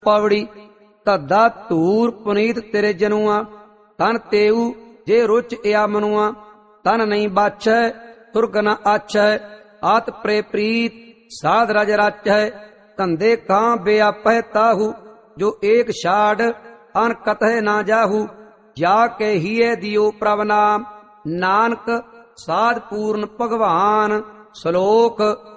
पवड़ी धद्दा धूर पुनीत तेरे जनुआ तन तेऊ जे रुच या मनुआ तन नहीं बाछै तुरग न आछै आत प्रे प्रीत साध रज राचै धंधे कां बेआपै ताहू जो एक छाड़ अन कतह ना जाहू जाके हिए दियो प्रभ नाम नानक साध पूर्ण भगवान। श्लोक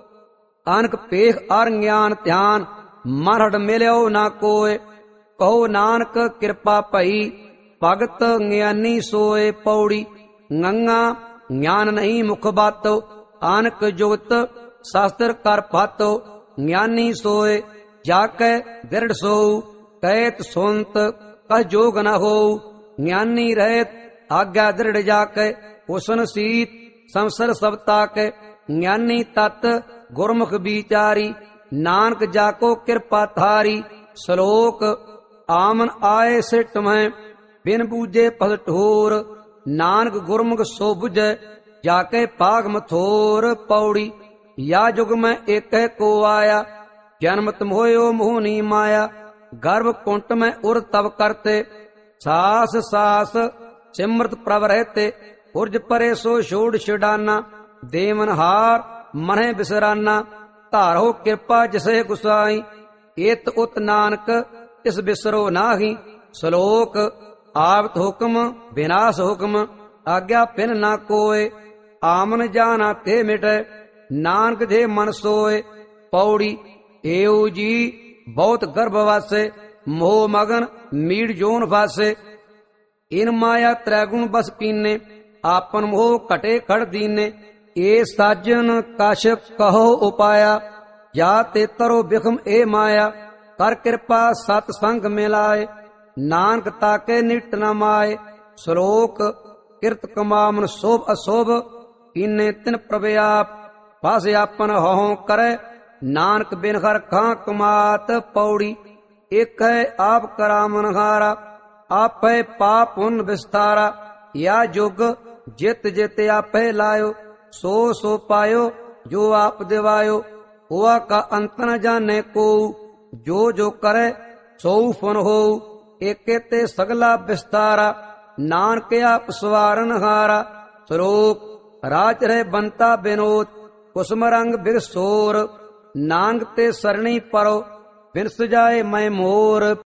अनक पेख अर ज्ञान ध्यान मरहड़ मिल्यो ना कोय कहो नानक कृपा भई भगत ज्ञानी सोए। पौड़ी गंगा ज्ञान नहीं मुख बातो आनक जुगत शास्त्र कर पातो ज्ञानी सोए जाकै दृढ़ सोऊ कहत सुनत कह जोग न हो ज्ञानी रहत आज्ञा दृढ़ जाकै हुसन सीत संसर सब ताकै ज्ञानी तत् गुरमुख विचारी नानक जाको कृपा थारी। श्लोक आमन आए सिट में बिन बूझे पल ठोर नानक गुरमुख सो बुझे जाके पाग मथोर। पौड़ी या जुग में एक को आया जन्मत मोयो मोहनी माया गर्भ कुंट में उर तब करते सास सास सिमृत प्रभ रहते उर्ज परे सो छोड़ छिड़ाना देवन हार मने बिसराना धारो कृपा जिसे गुसाई एत उत नानक इस बिसरो नाही। श्लोक आवत हुक्म विनाश हुक्म आज्ञा पिन ना कोय आमन जाना ते मिटे नानक जे मन सोए। पौड़ी एऊ जी बहुत गर्भ वासे मोह मगन मीड़ जोन फासे इन माया त्रैगुण बस कीने आपन मोह घटे खड़ दीने ए साजन कश कहो उपाया या ते तरो बिखम ए माया कर कृपा सत संग मिलाए नानक ताके निट न माए। श्लोक किरत कमामन शोभ अशोभ इन्ने तिन प्रव्याप बस आपन हों करे नानक बिन हर खां कमात। पौड़ी एक है आप करामन हारा आप है पाप पुन विस्तारा या जुग जित जित आप लायो सो सो पायो जो आप दिवायो हुआ का अंत न जाने को जो जो करे सो फन हो एक ते सगला विस्तारा नानक आप सवारन हारा। श्लोक राज रहे बनता विनोद कुसम रंग बिरसोर नानक ते सरणी परो बिरस जाए मैं मोर।